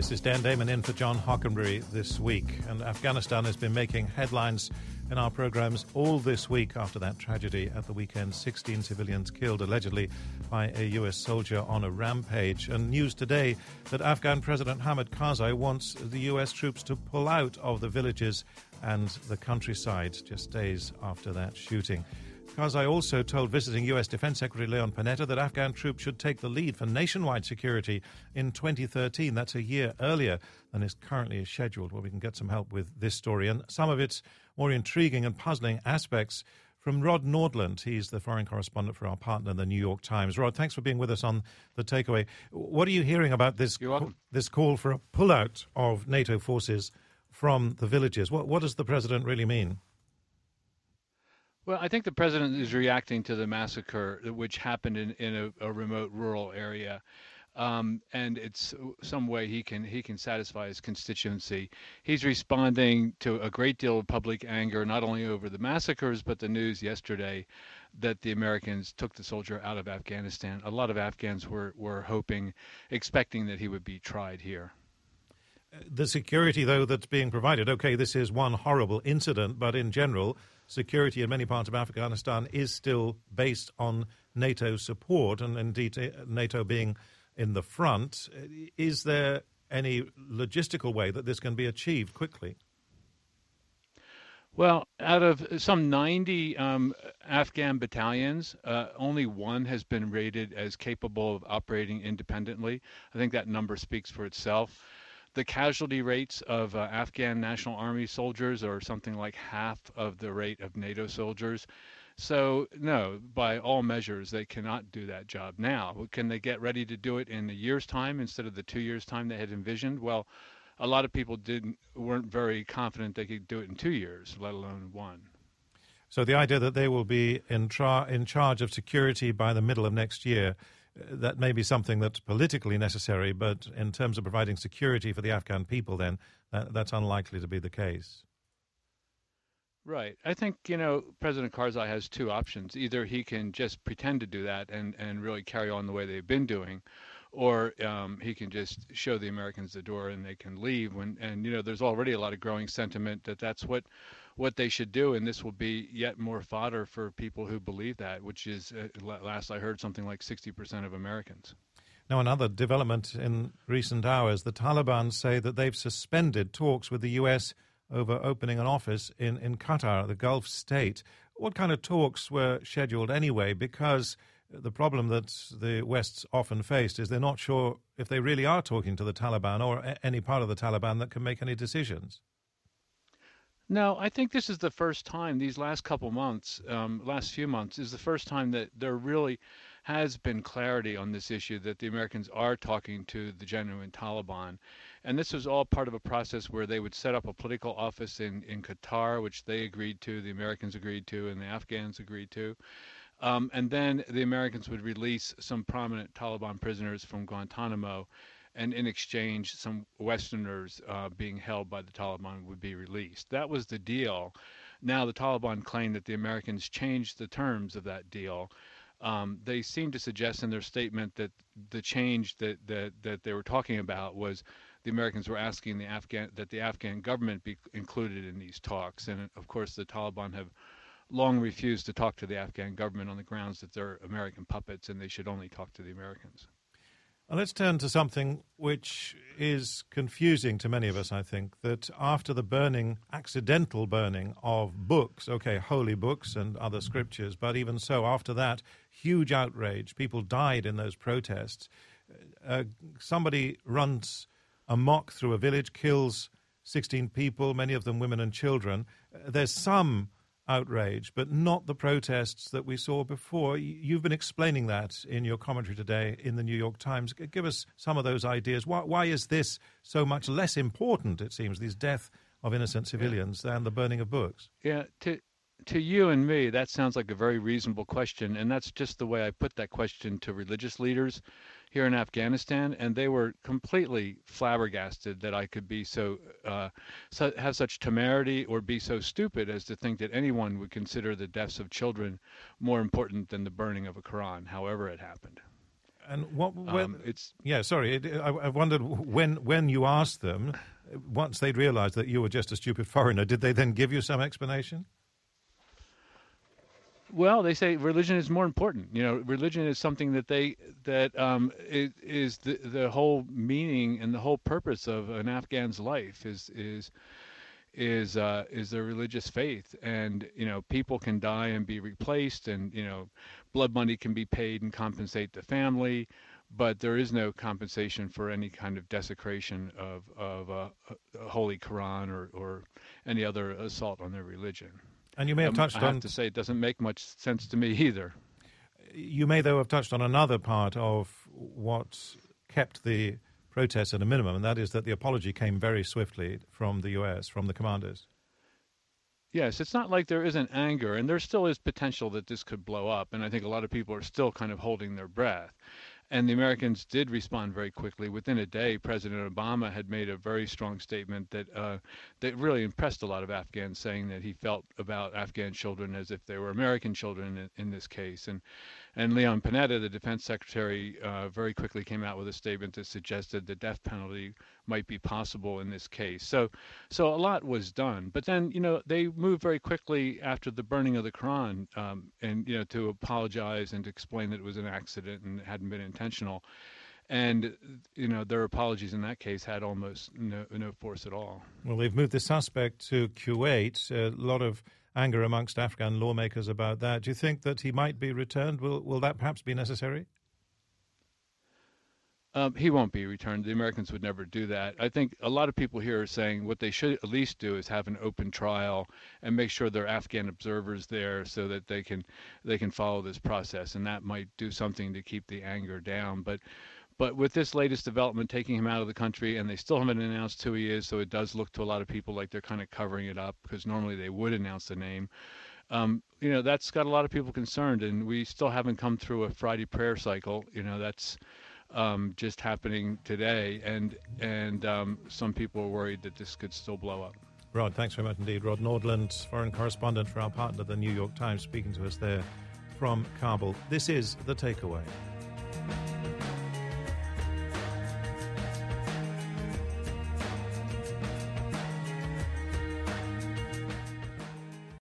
This is Dan Damon in for John Hockenberry this week. And Afghanistan has been making headlines in our programs all this week after that tragedy at the weekend. 16 civilians killed, allegedly, by a U.S. soldier on a rampage. And news today that Afghan President Hamid Karzai wants the U.S. troops to pull out of the villages and the countryside just days after that shooting. Karzai also told visiting U.S. Defense Secretary Leon Panetta that Afghan troops should take the lead for nationwide security in 2013. That's a year earlier than is currently scheduled. Well, we can get some help with this story and some of its more intriguing and puzzling aspects from Rod Nordland. He's the foreign correspondent for our partner, the New York Times. Rod, thanks for being with us on The Takeaway. What are you hearing about this call for a pullout of NATO forces from the villages? What does the president really mean? Well, I think the president is reacting to the massacre which happened in a remote rural area. And it's some way he can satisfy his constituency. He's responding to a great deal of public anger, not only over the massacres, but the news yesterday that the Americans took the soldier out of Afghanistan. A lot of Afghans were hoping, expecting that he would be tried here. The security, though, that's being provided, okay, this is one horrible incident, but in general, security in many parts of Afghanistan is still based on NATO support, and indeed NATO being in the front. Is there any logistical way that this can be achieved quickly? Well, out of some 90 Afghan battalions, only one has been rated as capable of operating independently. I think that number speaks for itself. The casualty rates of Afghan National Army soldiers are something like half of the rate of NATO soldiers. So, no, by all measures, they cannot do that job now. Can they get ready to do it in a year's time instead of the 2 years' time they had envisioned? Well, a lot of people weren't very confident they could do it in 2 years, let alone one. So the idea that they will be in charge of security by the middle of next year, that may be something that's politically necessary, but in terms of providing security for the Afghan people, then that's unlikely to be the case. Right. I think, President Karzai has two options. Either he can just pretend to do that and really carry on the way they've been doing, or he can just show the Americans the door and they can leave. There's already a lot of growing sentiment that that's what they should do, and this will be yet more fodder for people who believe that, which is, last I heard, something like 60% of Americans. Now, another development in recent hours, the Taliban say that they've suspended talks with the U.S. over opening an office in Qatar, the Gulf state. What kind of talks were scheduled anyway? Because the problem that the West's often faced is they're not sure if they really are talking to the Taliban or any part of the Taliban that can make any decisions. No, I think this is the first time these last few months, is the first time that there really has been clarity on this issue, that the Americans are talking to the genuine Taliban. And this was all part of a process where they would set up a political office in Qatar, which they agreed to, the Americans agreed to, and the Afghans agreed to. And then the Americans would release some prominent Taliban prisoners from Guantanamo, and in exchange, some Westerners being held by the Taliban would be released. That was the deal. Now the Taliban claim that the Americans changed the terms of that deal. They seem to suggest in their statement that the change that they were talking about was the Americans were asking that the Afghan government be included in these talks. And of course, the Taliban have long refused to talk to the Afghan government on the grounds that they're American puppets and they should only talk to the Americans. Well, let's turn to something which is confusing to many of us, I think, that after the accidental burning of books, holy books and other scriptures, but even so, after that, huge outrage, people died in those protests. Somebody runs amok through a village, kills 16 people, many of them women and children. There's some outrage, but not the protests that we saw before. You've been explaining that in your commentary today in the New York Times. Give us some of those ideas. Why is this so much less important, it seems, these death of innocent civilians, than the burning of books? Yeah, to you and me, that sounds like a very reasonable question, and that's just the way I put that question to religious leaders here in Afghanistan, and they were completely flabbergasted that I could be have such temerity or be so stupid as to think that anyone would consider the deaths of children more important than the burning of a Quran, however it happened. And I wondered when you asked them, once they'd realized that you were just a stupid foreigner, did they then give you some explanation? Well, they say religion is more important. Religion is something that is the whole meaning and the whole purpose of an Afghan's life is their religious faith. And people can die and be replaced, and blood money can be paid and compensate the family, but there is no compensation for any kind of desecration of a Holy Quran or any other assault on their religion. And you may have touched on... I have to say, it doesn't make much sense to me either. You may, though, have touched on another part of what kept the protests at a minimum, and that is that the apology came very swiftly from the U.S., from the commanders. Yes, it's not like there isn't anger, and there still is potential that this could blow up, and I think a lot of people are still kind of holding their breath. And the Americans did respond very quickly. Within a day, President Obama had made a very strong statement that really impressed a lot of Afghans, saying that he felt about Afghan children as if they were American children in this case. And Leon Panetta, the defense secretary, very quickly came out with a statement that suggested the death penalty might be possible in this case. So a lot was done. But then, they moved very quickly after the burning of the Quran, and to apologize and to explain that it was an accident and it hadn't been intentional. And, their apologies in that case had almost no force at all. Well, they've moved the suspect to Kuwait. A lot of anger amongst Afghan lawmakers about that. Do you think that he might be returned? Will that perhaps be necessary? He won't be returned. The Americans would never do that. I think a lot of people here are saying what they should at least do is have an open trial and make sure there are Afghan observers there so that they can follow this process, and that might do something to keep the anger down. But with this latest development, taking him out of the country, and they still haven't announced who he is, so it does look to a lot of people like they're kind of covering it up, because normally they would announce the name. That's got a lot of people concerned, and we still haven't come through a Friday prayer cycle. That's just happening today, and some people are worried that this could still blow up. Rod, thanks very much indeed. Rod Nordland, foreign correspondent for our partner, the New York Times, speaking to us there from Kabul. This is The Takeaway.